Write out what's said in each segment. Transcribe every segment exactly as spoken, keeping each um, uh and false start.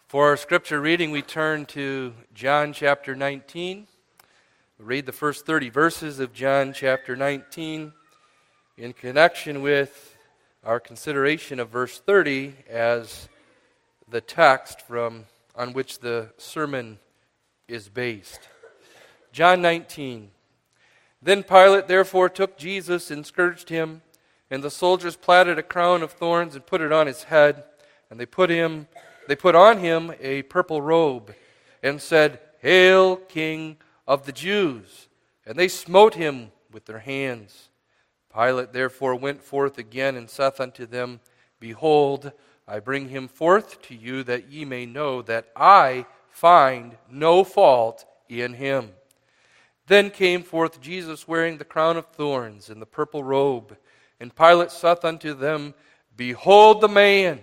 For our scripture reading, we turn to John chapter nineteen. We read the first thirty verses of John chapter nineteen in connection with our consideration of verse thirty as the text from on which the sermon is based. John nineteen. Then Pilate therefore took Jesus and scourged him, and the soldiers platted a crown of thorns and put it on his head, and they put him They put on him a purple robe and said, "Hail, King of the Jews!" And they smote him with their hands. Pilate therefore went forth again and saith unto them, "Behold, I bring him forth to you, that ye may know that I find no fault in him." Then came forth Jesus wearing the crown of thorns and the purple robe. And Pilate saith unto them, "Behold the man!"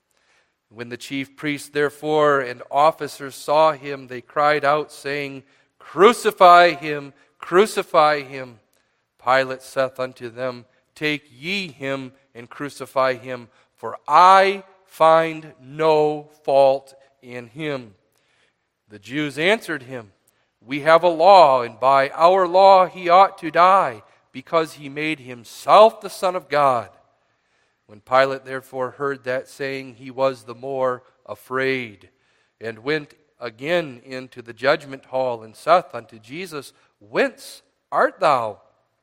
When the chief priests therefore and officers saw him, they cried out, saying, "Crucify him, crucify him." Pilate saith unto them, "Take ye him and crucify him, for I find no fault in him." The Jews answered him, "We have a law, and by our law he ought to die, because he made himself the Son of God." When Pilate therefore heard that saying, he was the more afraid, and went again into the judgment hall, and saith unto Jesus, "Whence art thou?"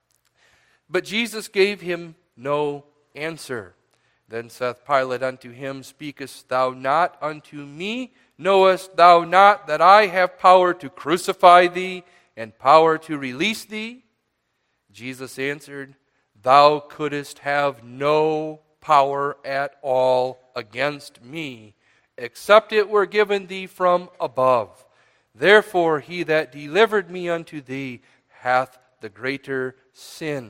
But Jesus gave him no answer. Then saith Pilate unto him, "Speakest thou not unto me? Knowest thou not that I have power to crucify thee, and power to release thee?" Jesus answered, "Thou couldst have no power at all against me, except it were given thee from above. Therefore he that delivered me unto thee hath the greater sin."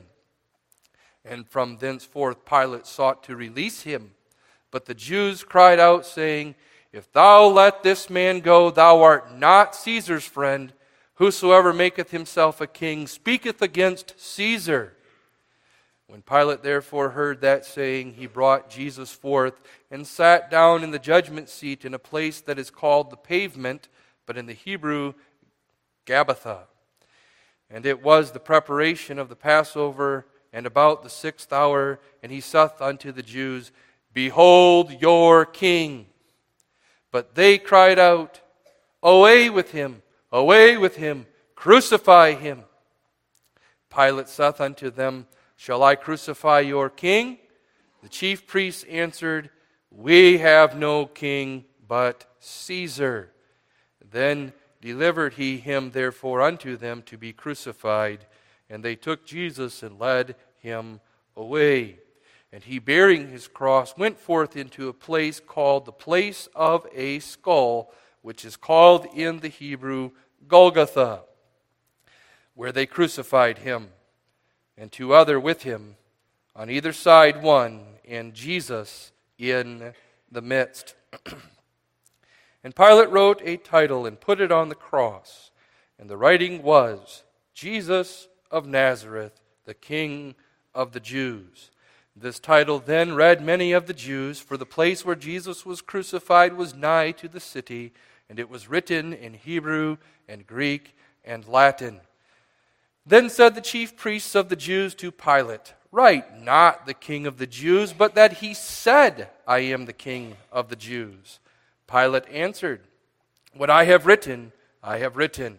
And from thenceforth Pilate sought to release him. But the Jews cried out, saying, "If thou let this man go, thou art not Caesar's friend. Whosoever maketh himself a king speaketh against Caesar." When Pilate therefore heard that saying, he brought Jesus forth, and sat down in the judgment seat in a place that is called the Pavement, but in the Hebrew, Gabbatha. And it was the preparation of the Passover, and about the sixth hour, and he saith unto the Jews, "Behold your king." But they cried out, "Away with him, away with him, crucify him." Pilate saith unto them, "Shall I crucify your king?" The chief priests answered, "We have no king but Caesar." Then delivered he him therefore unto them to be crucified. And they took Jesus and led him away. And he, bearing his cross, went forth into a place called the place of a skull, which is called in the Hebrew Golgotha, where they crucified him, and two other with him, on either side one, and Jesus in the midst. And Pilate wrote a title and put it on the cross, and the writing was, "Jesus of Nazareth, the King of the Jews." This title then read many of the Jews, for the place where Jesus was crucified was nigh to the city, and it was written in Hebrew and Greek and Latin. Then said the chief priests of the Jews to Pilate, "Write not the King of the Jews, but that he said, I am the King of the Jews." Pilate answered, "What I have written, I have written."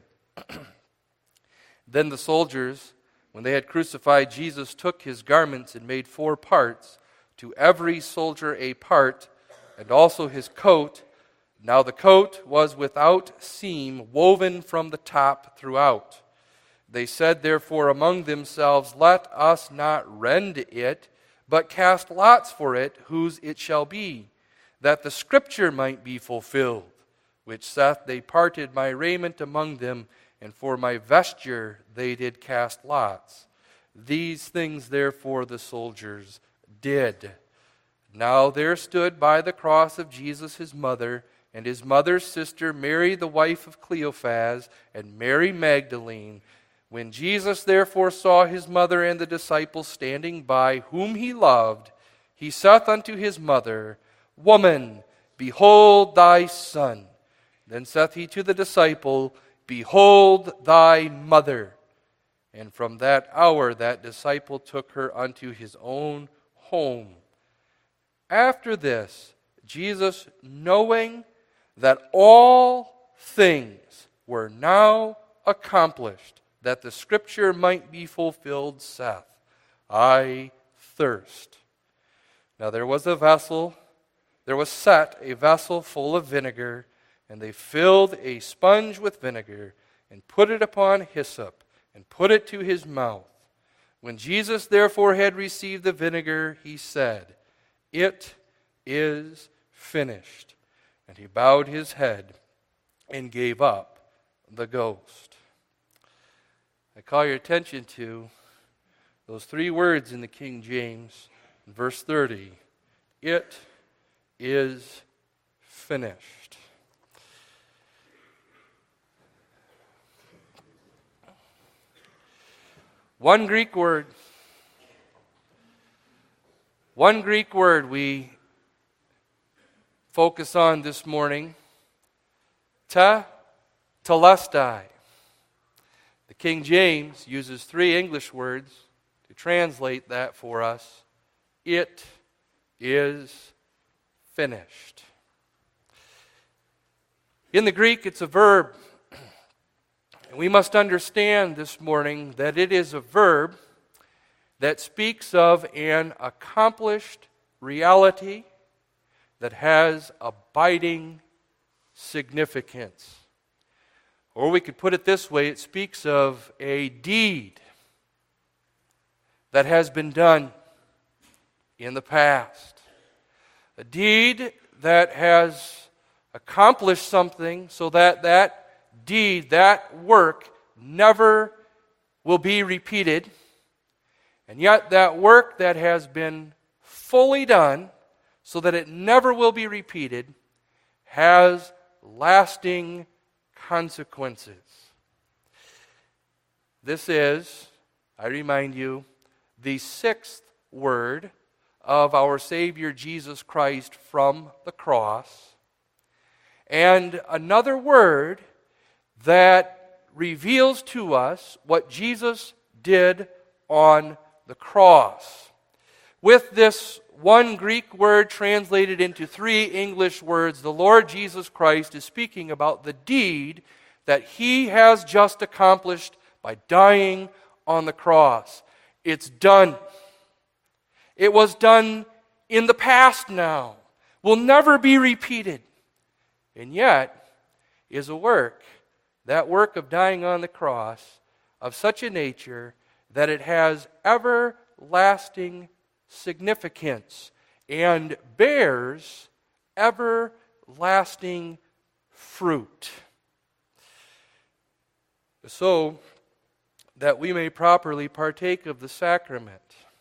Then the soldiers, when they had crucified Jesus, took his garments and made four parts, to every soldier a part, and also his coat. Now the coat was without seam, woven from the top throughout. They said therefore among themselves, "Let us not rend it, but cast lots for it, whose it shall be, that the scripture might be fulfilled, which saith, They parted my raiment among them, and for my vesture they did cast lots." These things therefore the soldiers did. Now there stood by the cross of Jesus his mother, and his mother's sister Mary the wife of Cleophas, and Mary Magdalene. When Jesus therefore saw his mother and the disciples standing by, whom he loved, he saith unto his mother, "Woman, Behold thy son. Then saith he to the disciple, Behold thy mother. And from that hour that disciple took her unto his own home. After this, Jesus, knowing that all things were now accomplished, that the scripture might be fulfilled, saith, I thirst. Now there was a vessel, there was set a vessel full of vinegar, and they filled a sponge with vinegar, and put it upon hyssop, and put it to his mouth. When Jesus therefore had received the vinegar, he said, It is finished. And he bowed his head and gave up the ghost. I call your attention to those three words in the King James, in verse thirty. It is finished. One Greek word. One Greek word we focus on this morning. Te telestai. The King James uses three English words to translate that for us. It is finished. In the Greek, it's a verb. And we must understand this morning that it is a verb that speaks of an accomplished reality that has abiding significance. Or we could put it this way, it speaks of a deed that has been done in the past. A deed that has accomplished something so that that deed, that work, never will be repeated. And yet that work that has been fully done so that it never will be repeated has lasting consequences. This is, I remind you, the sixth word of our Savior Jesus Christ from the cross, and another word that reveals to us what Jesus did on the cross. With this one Greek word translated into three English words, the Lord Jesus Christ is speaking about the deed that He has just accomplished by dying on the cross. It's done. It was done in the past now. Will never be repeated. And yet, is a work, that work of dying on the cross, of such a nature that it has everlasting significance and bears everlasting fruit. So that we may properly partake of the sacrament,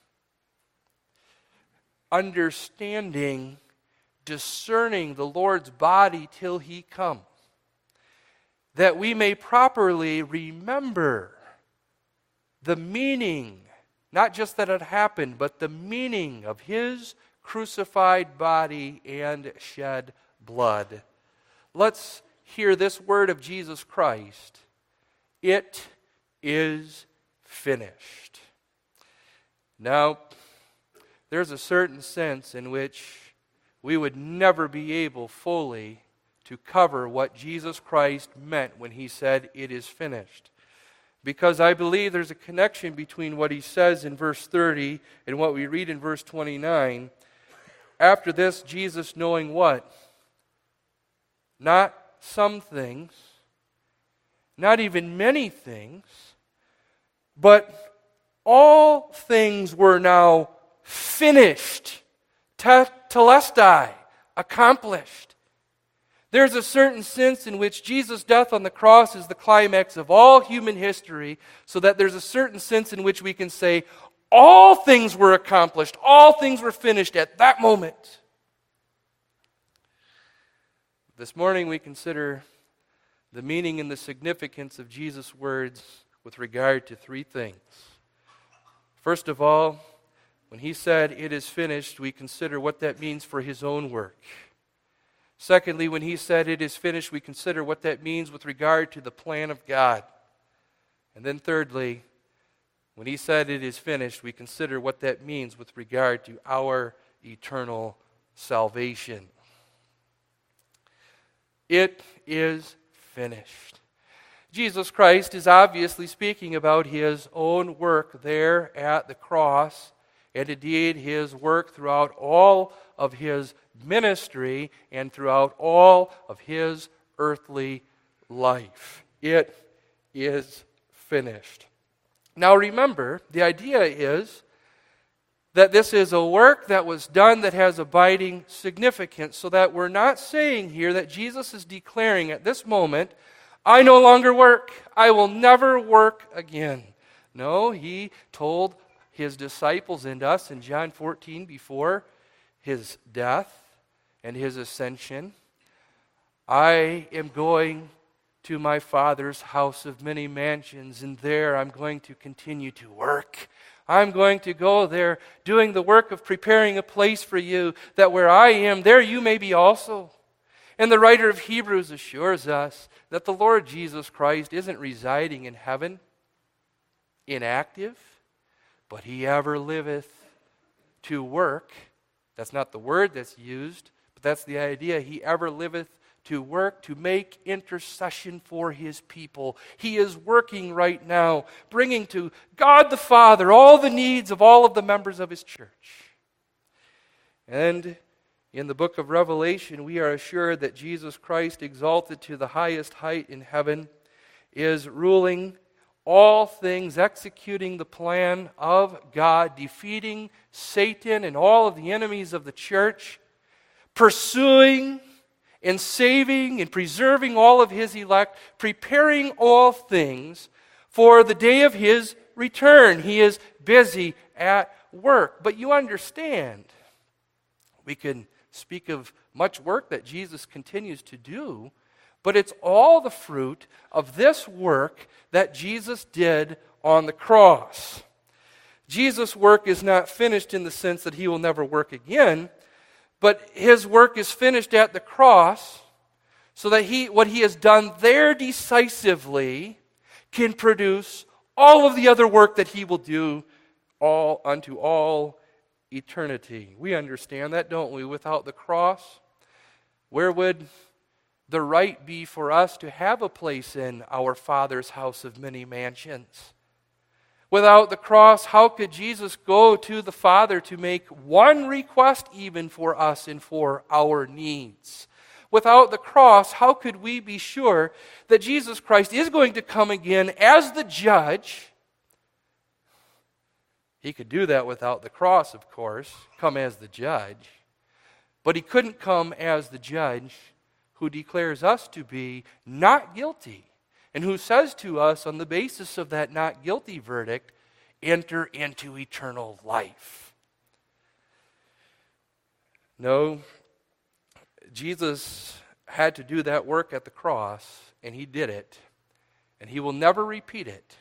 understanding, discerning the Lord's body till He come, that we may properly remember the meaning, not just that it happened, but the meaning of His crucified body and shed blood. Let's hear this word of Jesus Christ. It is finished. Now, there's a certain sense in which we would never be able fully to cover what Jesus Christ meant when He said, it is finished. Because I believe there's a connection between what He says in verse thirty and what we read in verse twenty-nine. After this, Jesus, knowing what? Not some things, not even many things, but all things were now finished. Te telestai, accomplished. There's a certain sense in which Jesus' death on the cross is the climax of all human history, so that there's a certain sense in which we can say, all things were accomplished, all things were finished at that moment. This morning we consider the meaning and the significance of Jesus' words with regard to three things. First of all, when He said, it is finished, we consider what that means for His own work. Secondly, when he said it is finished, we consider what that means with regard to the plan of God. And then thirdly, when he said it is finished, we consider what that means with regard to our eternal salvation. It is finished. Jesus Christ is obviously speaking about his own work there at the cross, and indeed his work throughout all of his ministry and throughout all of his earthly life. It is finished. Now remember, the idea is that this is a work that was done that has abiding significance, so that we're not saying here that Jesus is declaring at this moment, I no longer work. I will never work again. No, he told his disciples and us in John fourteen before his death and his ascension, I am going to my Father's house of many mansions, and there I'm going to continue to work. I'm going to go there doing the work of preparing a place for you, that where I am, there you may be also. And the writer of Hebrews assures us that the Lord Jesus Christ isn't residing in heaven, inactive, but he ever liveth to work. That's not the word that's used, but that's the idea. He ever liveth to work, to make intercession for his people. He is working right now, bringing to God the Father all the needs of all of the members of his church. And in the book of Revelation, we are assured that Jesus Christ, exalted to the highest height in heaven, is ruling all things, executing the plan of God, defeating Satan and all of the enemies of the church, pursuing and saving and preserving all of his elect, preparing all things for the day of his return. He is busy at work. But you understand, we can speak of much work that Jesus continues to do, but it's all the fruit of this work that Jesus did on the cross. Jesus' work is not finished in the sense that he will never work again, but his work is finished at the cross so that he, what he has done there decisively can produce all of the other work that he will do all unto all eternity. We understand that, don't we? Without the cross, where would the right be for us to have a place in our Father's house of many mansions? Without the cross, how could Jesus go to the Father to make one request even for us and for our needs? Without the cross, how could we be sure that Jesus Christ is going to come again as the judge? He could do that without the cross, of course, come as the judge. But he couldn't come as the judge who declares us to be not guilty, and who says to us on the basis of that not guilty verdict, enter into eternal life. No, Jesus had to do that work at the cross, and he did it, and he will never repeat it.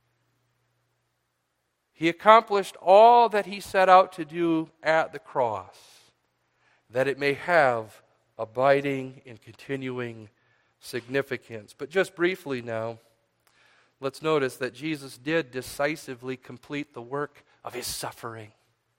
He accomplished all that he set out to do at the cross, that it may have abiding and continuing significance. But just briefly now, let's notice that Jesus did decisively complete the work of his suffering.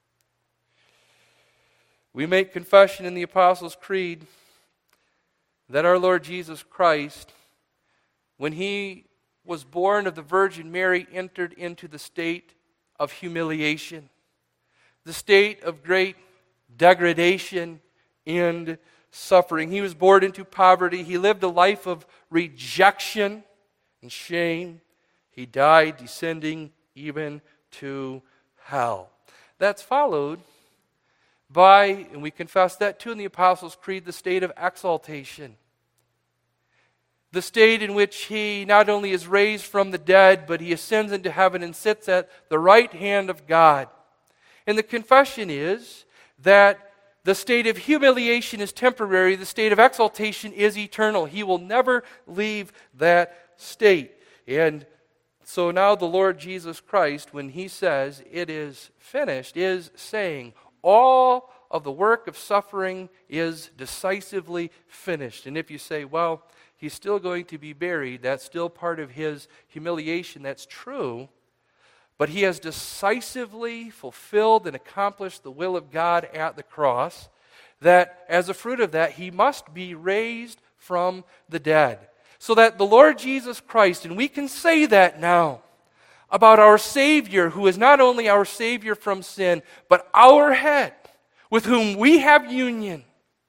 We make confession in the Apostles' Creed that our Lord Jesus Christ, when he was born of the Virgin Mary, entered into the state of humiliation, the state of great degradation and suffering. He was born into poverty. He lived a life of rejection and shame. He died descending even to hell. That's followed by, and we confess that too in the Apostles' Creed, the state of exaltation. The state in which he not only is raised from the dead, but he ascends into heaven and sits at the right hand of God. And the confession is that the state of humiliation is temporary, the state of exaltation is eternal. He will never leave that state. And so now the Lord Jesus Christ, when he says it is finished, is saying all of the work of suffering is decisively finished. And if you say, well, he's still going to be buried, that's still part of his humiliation, that's true. But he has decisively fulfilled and accomplished the will of God at the cross, that as a fruit of that, he must be raised from the dead. So that the Lord Jesus Christ, and we can say that now, about our Savior, who is not only our Savior from sin, but our head, with whom we have union.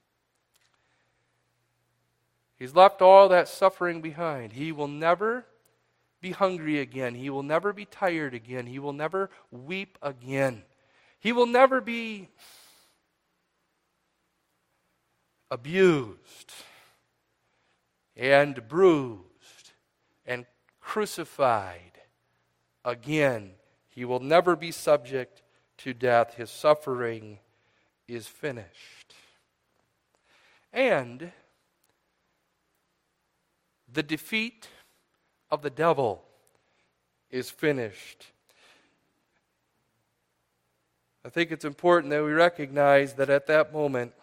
He's left all that suffering behind. He will never be hungry again. He will never be tired again. He will never weep again. He will never be abused and bruised and crucified again. He will never be subject to death. His suffering is finished. And the defeat of the devil is finished. I think it's important that we recognize that at that moment,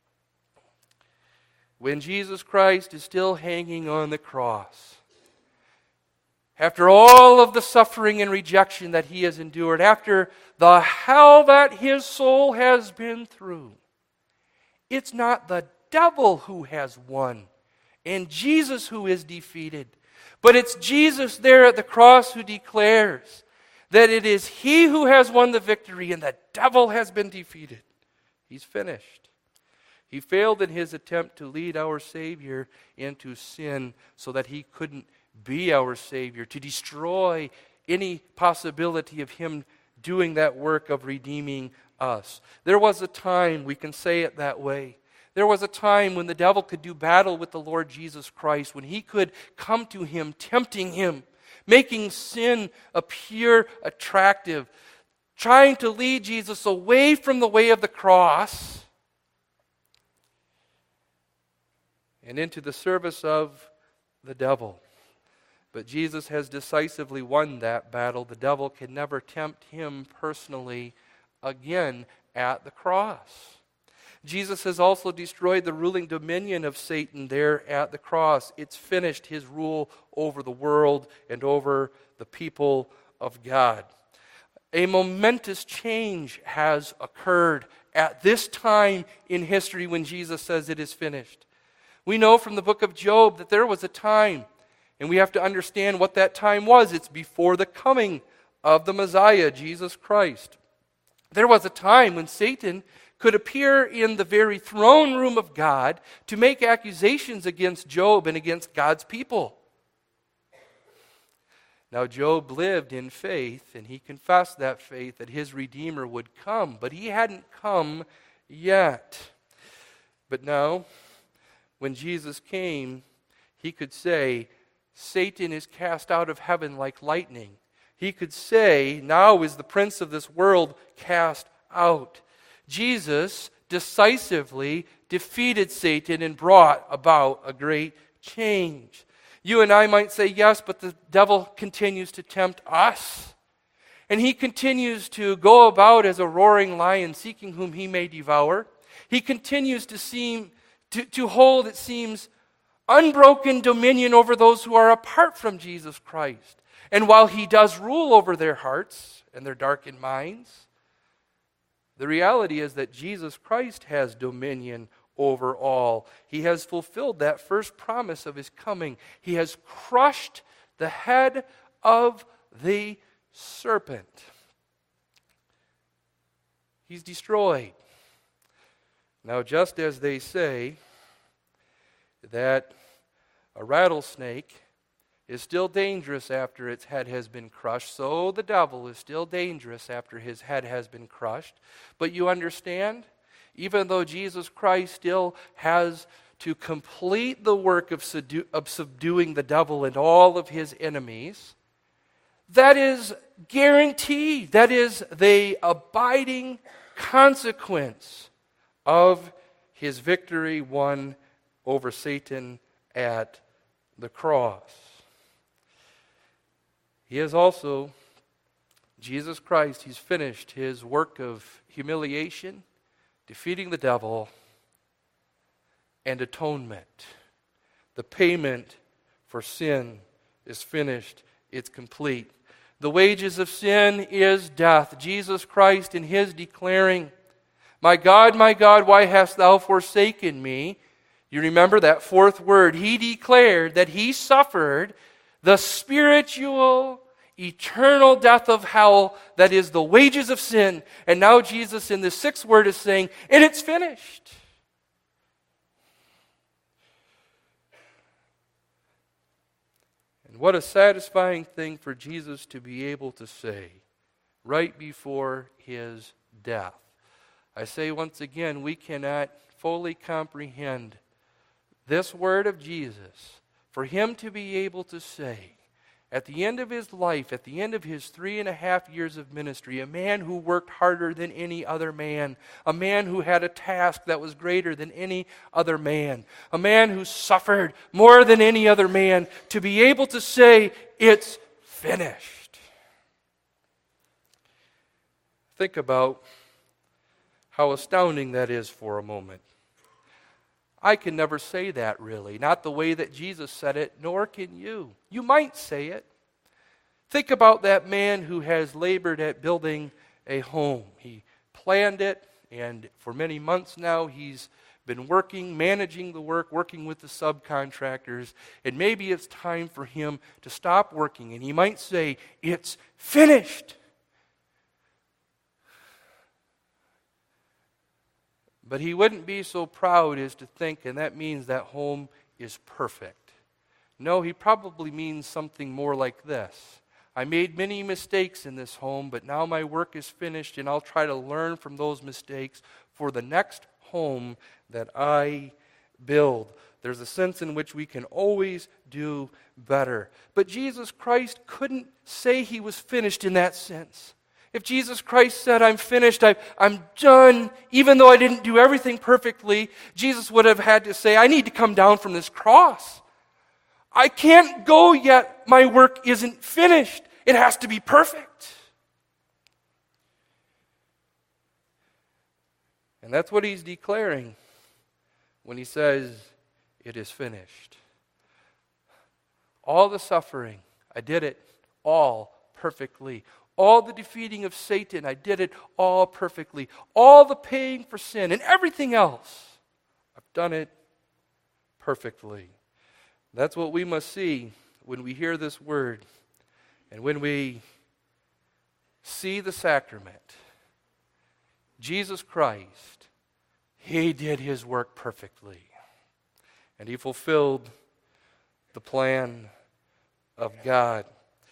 when Jesus Christ is still hanging on the cross, after all of the suffering and rejection that he has endured, after the hell that his soul has been through, it's not the devil who has won and Jesus who is defeated, but it's Jesus there at the cross who declares that it is he who has won the victory and the devil has been defeated. He's finished. He failed in his attempt to lead our Savior into sin so that he couldn't be our Savior, to destroy any possibility of him doing that work of redeeming us. There was a time, we can say it that way, there was a time when the devil could do battle with the Lord Jesus Christ, when he could come to him, tempting him, making sin appear attractive, trying to lead Jesus away from the way of the cross and into the service of the devil. But Jesus has decisively won that battle. The devil can never tempt him personally again at the cross. Jesus has also destroyed the ruling dominion of Satan there at the cross. It's finished, his rule over the world and over the people of God. A momentous change has occurred at this time in history when Jesus says it is finished. We know from the book of Job that there was a time, and we have to understand what that time was. It's before the coming of the Messiah, Jesus Christ. There was a time when Satan could appear in the very throne room of God to make accusations against Job and against God's people. Now, Job lived in faith, and he confessed that faith that his Redeemer would come, but he hadn't come yet. But now, when Jesus came, he could say, Satan is cast out of heaven like lightning. He could say, now is the prince of this world cast out. Jesus decisively defeated Satan and brought about a great change. You and I might say, yes, but the devil continues to tempt us. And he continues to go about as a roaring lion, seeking whom he may devour. He continues to seem to, to hold, it seems, unbroken dominion over those who are apart from Jesus Christ. And while he does rule over their hearts and their darkened minds, the reality is that Jesus Christ has dominion over all. He has fulfilled that first promise of his coming. He has crushed the head of the serpent. He's destroyed. Now, just as they say that a rattlesnake is still dangerous after its head has been crushed, so the devil is still dangerous after his head has been crushed. But you understand, even though Jesus Christ still has to complete the work of, subdu- of subduing the devil and all of his enemies, that is guaranteed. That is the abiding consequence of his victory won over Satan at the cross. He has also, Jesus Christ, he's finished his work of humiliation, defeating the devil, and atonement. The payment for sin is finished. It's complete. The wages of sin is death. Jesus Christ in his declaring, "My God, my God, why hast thou forsaken me?" You remember that fourth word. He declared that he suffered the spiritual, eternal death of hell that is the wages of sin. And now Jesus in the sixth word is saying, and it's finished. And what a satisfying thing for Jesus to be able to say right before his death. I say once again, we cannot fully comprehend this word of Jesus. For him to be able to say, at the end of his life, at the end of his three and a half years of ministry, a man who worked harder than any other man, a man who had a task that was greater than any other man, a man who suffered more than any other man, to be able to say, it's finished. Think about how astounding that is for a moment. I can never say that really, not the way that Jesus said it, nor can you. You might say it. Think about that man who has labored at building a home. He planned it, and for many months now he's been working, managing the work, working with the subcontractors, and maybe it's time for him to stop working, and he might say, it's finished. But he wouldn't be so proud as to think, and that means that home is perfect. No, he probably means something more like this. I made many mistakes in this home, but now my work is finished, and I'll try to learn from those mistakes for the next home that I build. There's a sense in which we can always do better. But Jesus Christ couldn't say he was finished in that sense. If Jesus Christ said, I'm finished, I, I'm done, even though I didn't do everything perfectly, Jesus would have had to say, I need to come down from this cross. I can't go yet. My work isn't finished. It has to be perfect. And that's what he's declaring when he says, it is finished. All the suffering, I did it all perfectly. All the defeating of Satan, I did it all perfectly. All the paying for sin and everything else, I've done it perfectly. That's what we must see when we hear this word and when we see the sacrament. Jesus Christ, he did his work perfectly. And he fulfilled the plan of God.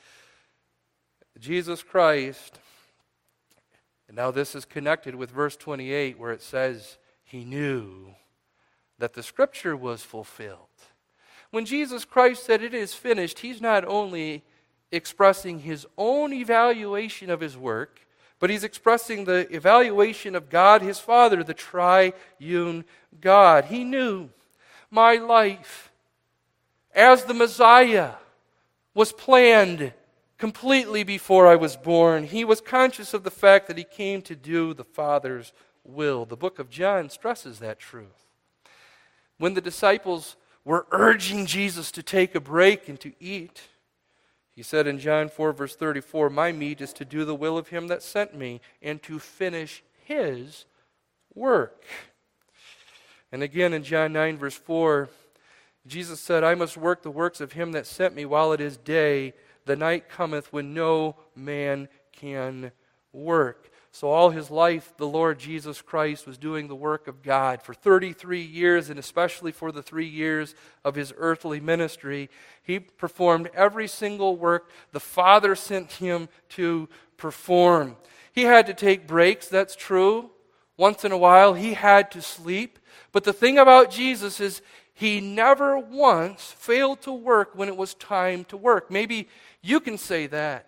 Jesus Christ, and now this is connected with verse twenty-eight where it says, he knew that the scripture was fulfilled. When Jesus Christ said it is finished, he's not only expressing his own evaluation of his work, but he's expressing the evaluation of God, his Father, the triune God. He knew my life as the Messiah was planned completely before I was born. He was conscious of the fact that he came to do the Father's will. The book of John stresses that truth. When the disciples were urging Jesus to take a break and to eat, he said in John four, verse thirty-four, my meat is to do the will of him that sent me and to finish his work. And again in John nine, verse four, Jesus said, I must work the works of him that sent me while it is day. The night cometh when no man can work. So all his life, the Lord Jesus Christ was doing the work of God. For thirty-three years, and especially for the three years of his earthly ministry, he performed every single work the Father sent him to perform. He had to take breaks, that's true. Once in a while, he had to sleep. But the thing about Jesus is he never once failed to work when it was time to work. Maybe you can say that.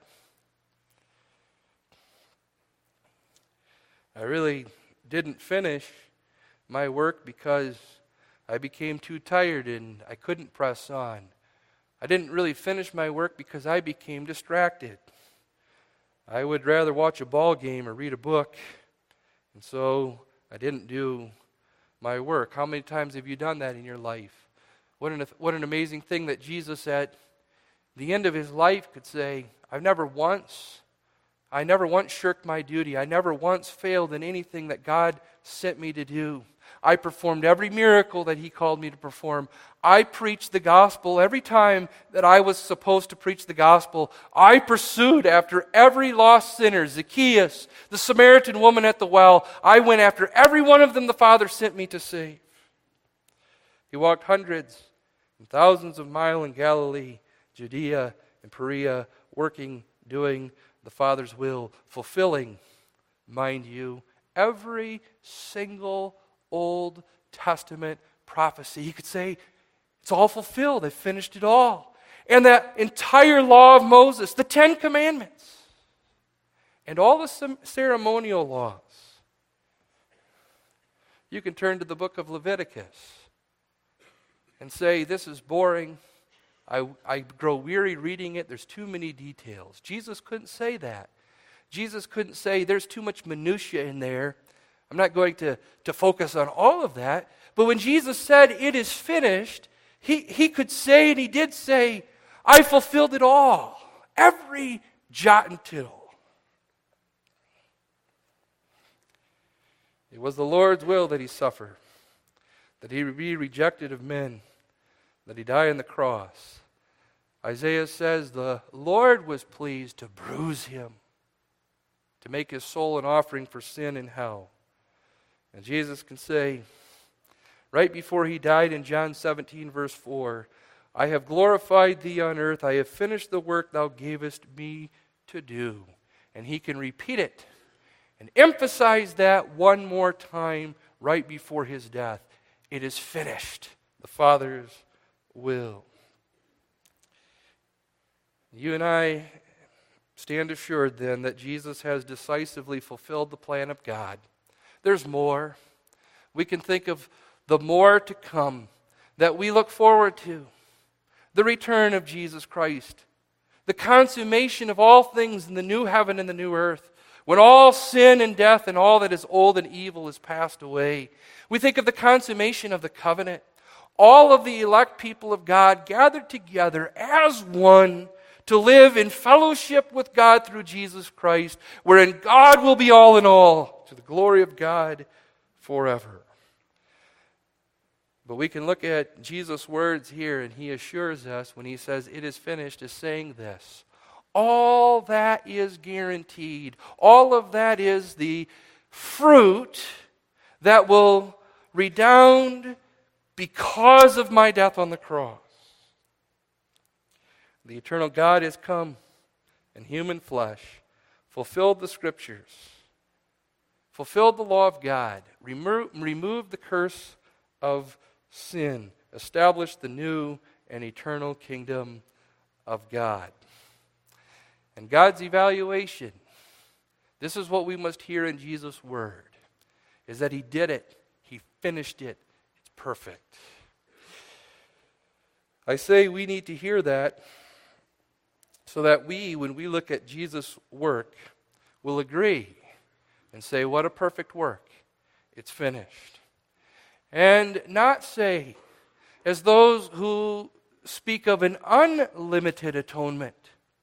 I really didn't finish my work because I became too tired and I couldn't press on. I didn't really finish my work because I became distracted. I would rather watch a ball game or read a book, and so I didn't do my work. How many times have you done that in your life? What an, what an amazing thing that Jesus at the end of his life could say, I've never once, I never once shirked my duty. I never once failed in anything that God sent me to do. I performed every miracle that he called me to perform. I preached the gospel every time that I was supposed to preach the gospel. I pursued after every lost sinner, Zacchaeus, the Samaritan woman at the well. I went after every one of them the Father sent me to save. He walked hundreds and thousands of miles in Galilee, Judea, and Perea, working, doing the Father's will, fulfilling, mind you, every single Old Testament prophecy. He could say, it's all fulfilled. They finished it all. And that entire law of Moses, the Ten Commandments, and all the ceremonial laws. You can turn to the book of Leviticus and say, this is boring. I, I grow weary reading it. There's too many details. Jesus couldn't say that. Jesus couldn't say, there's too much minutia in there. I'm not going to, to focus on all of that. But when Jesus said, it is finished, he, he could say, and he did say, I fulfilled it all. Every jot and tittle. It was the Lord's will that he suffer, that he be rejected of men, that he die on the cross. Isaiah says, the Lord was pleased to bruise him, to make his soul an offering for sin and hell. And Jesus can say, right before he died in John seventeen, verse four, I have glorified thee on earth. I have finished the work thou gavest me to do. And he can repeat it and emphasize that one more time right before his death. It is finished. The Father's will. You and I stand assured then that Jesus has decisively fulfilled the plan of God. There's more. We can think of the more to come that we look forward to. The return of Jesus Christ. The consummation of all things in the new heaven and the new earth. When all sin and death and all that is old and evil is passed away. We think of the consummation of the covenant. All of the elect people of God gathered together as one to live in fellowship with God through Jesus Christ, wherein God will be all in all, to the glory of God forever. But we can look at Jesus' words here, and he assures us when he says, it is finished, is saying this. All that is guaranteed. All of that is the fruit that will redound because of my death on the cross. The eternal God has come in human flesh, fulfilled the Scriptures, fulfilled the law of God, remo- removed the curse of sin, established the new and eternal kingdom of God. And God's evaluation, this is what we must hear in Jesus' word, is that he did it, he finished it, it's perfect. I say we need to hear that so that we, when we look at Jesus' work, will agree and say, what a perfect work. It's finished. And not say, as those who speak of an unlimited atonement,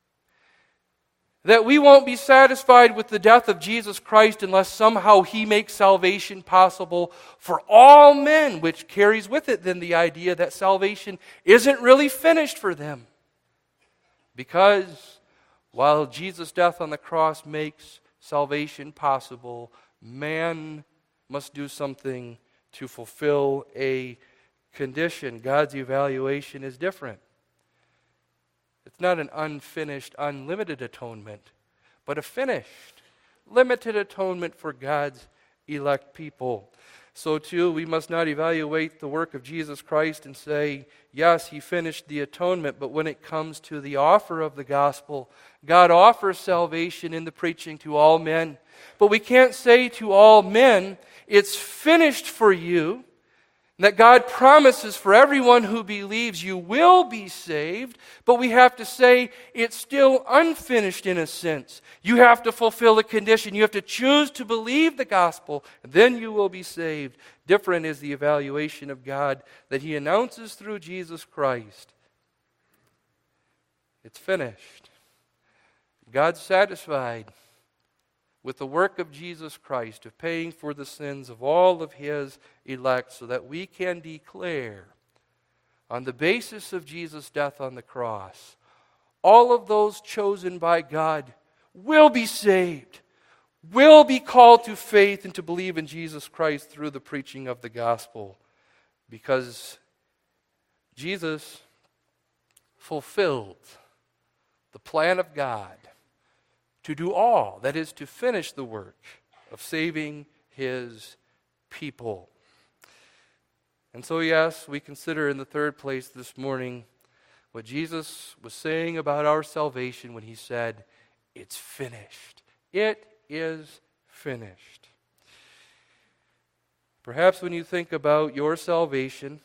that we won't be satisfied with the death of Jesus Christ unless somehow he makes salvation possible for all men, which carries with it then the idea that salvation isn't really finished for them. Because while Jesus' death on the cross makes salvation possible, man must do something to fulfill a condition. God's evaluation is different. It's not an unfinished, unlimited atonement, but a finished, limited atonement for God's elect people. So too, we must not evaluate the work of Jesus Christ and say, yes, he finished the atonement, but when it comes to the offer of the gospel, God offers salvation in the preaching to all men. But we can't say to all men, it's finished for you. That God promises for everyone who believes you will be saved, but we have to say it's still unfinished in a sense. You have to fulfill the condition. You have to choose to believe the gospel, and then you will be saved. Different is the evaluation of God that He announces through Jesus Christ. It's finished. God's satisfied with the work of Jesus Christ, of paying for the sins of all of His elect, so that we can declare, on the basis of Jesus' death on the cross, all of those chosen by God will be saved, will be called to faith and to believe in Jesus Christ through the preaching of the gospel, because Jesus fulfilled the plan of God to do all, that is, to finish the work of saving His people. And so, yes, we consider in the third place this morning what Jesus was saying about our salvation when He said, "It's finished." It is finished. Perhaps when you think about your salvation,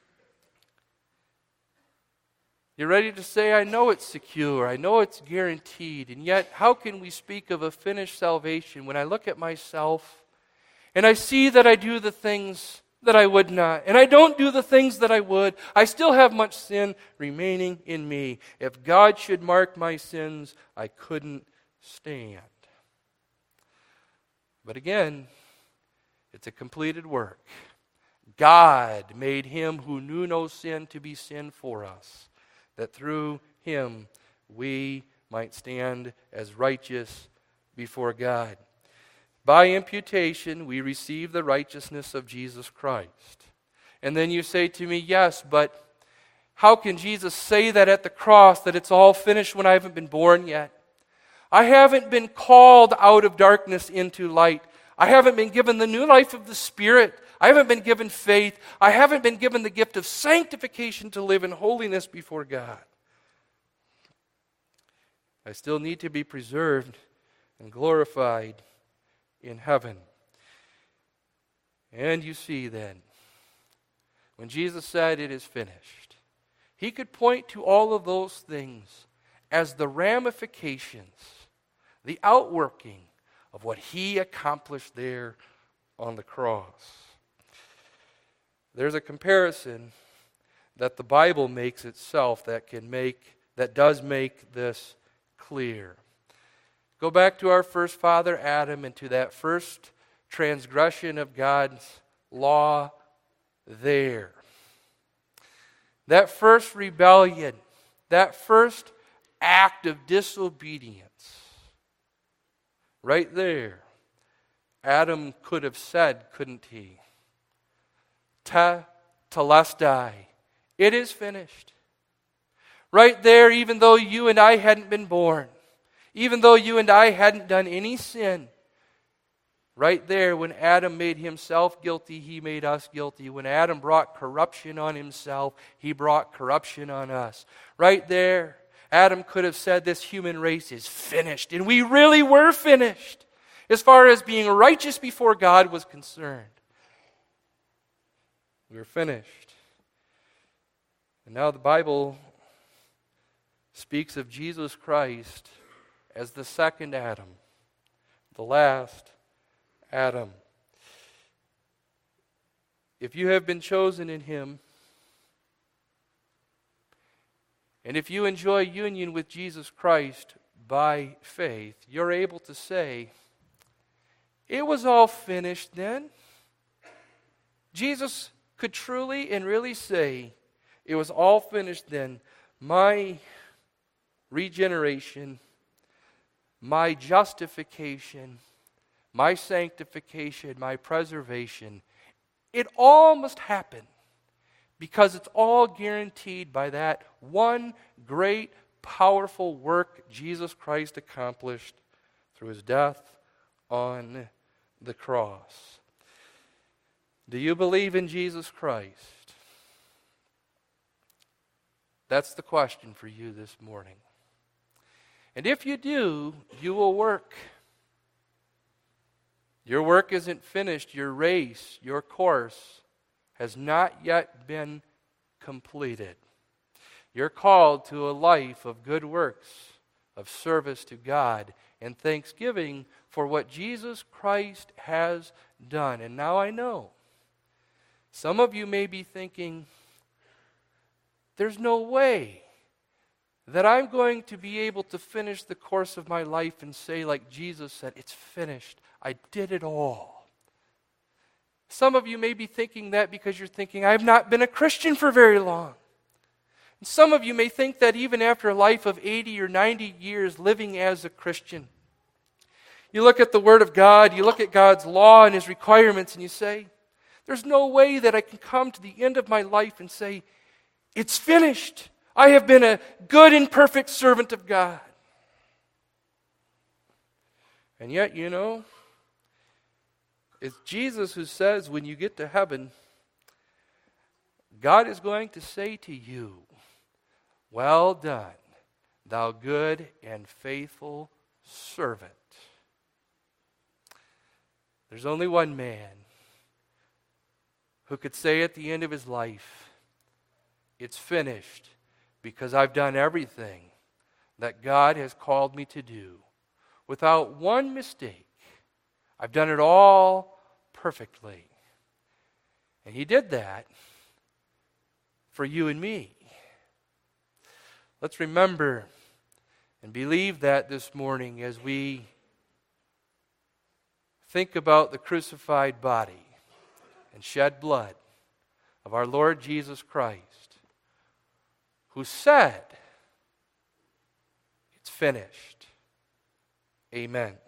you're ready to say, I know it's secure, I know it's guaranteed, and yet how can we speak of a finished salvation when I look at myself and I see that I do the things that I would not, and I don't do the things that I would. I still have much sin remaining in me. If God should mark my sins, I couldn't stand. But again, it's a completed work. God made Him who knew no sin to be sin for us, that through Him we might stand as righteous before God. By imputation, we receive the righteousness of Jesus Christ. And then you say to me, yes, but how can Jesus say that at the cross, that it's all finished when I haven't been born yet? I haven't been called out of darkness into light. I haven't been given the new life of the Spirit. I haven't been given faith. I haven't been given the gift of sanctification to live in holiness before God. I still need to be preserved and glorified in heaven. And you see then, when Jesus said it is finished, He could point to all of those things as the ramifications, the outworking of what He accomplished there on the cross. There's a comparison that the Bible makes itself that can make, that does make this clear. Go back to our first father Adam and to that first transgression of God's law there. That first rebellion, that first act of disobedience, right there, Adam could have said, couldn't he? Ta telestai. It is finished. Right there, even though you and I hadn't been born, even though you and I hadn't done any sin, right there, when Adam made himself guilty, He made us guilty. When Adam brought corruption on himself, he brought corruption on us. Right there, Adam could have said this human race is finished, and we really were finished as far as being righteous before God was concerned. We were finished. And now the Bible speaks of Jesus Christ as the second Adam, the last Adam. If you have been chosen in Him, and if you enjoy union with Jesus Christ by faith, you're able to say, it was all finished then. Jesus could truly and really say, it was all finished then. My regeneration, my justification, my sanctification, my preservation, it all must happen because it's all guaranteed by that one great, powerful work Jesus Christ accomplished through His death on the cross. Do you believe in Jesus Christ? That's the question for you this morning. And if you do, you will work. Your work isn't finished. Your race, your course, has not yet been completed. You're called to a life of good works, of service to God, and thanksgiving for what Jesus Christ has done. And now I know, some of you may be thinking, there's no way that I'm going to be able to finish the course of my life and say, like Jesus said, it's finished. I did it all. Some of you may be thinking that because you're thinking, I've not been a Christian for very long. And some of you may think that even after a life of eighty or ninety years living as a Christian, you look at the Word of God, you look at God's law and His requirements, and you say, there's no way that I can come to the end of my life and say, it's finished. I have been a good and perfect servant of God. And yet, you know, it's Jesus who says when you get to heaven, God is going to say to you, well done, thou good and faithful servant. There's only one man who could say at the end of his life, it's finished, because I've done everything that God has called me to do without one mistake. I've done it all perfectly. And He did that for you and me. Let's remember and believe that this morning as we think about the crucified body and shed blood of our Lord Jesus Christ, who said, it's finished. Amen.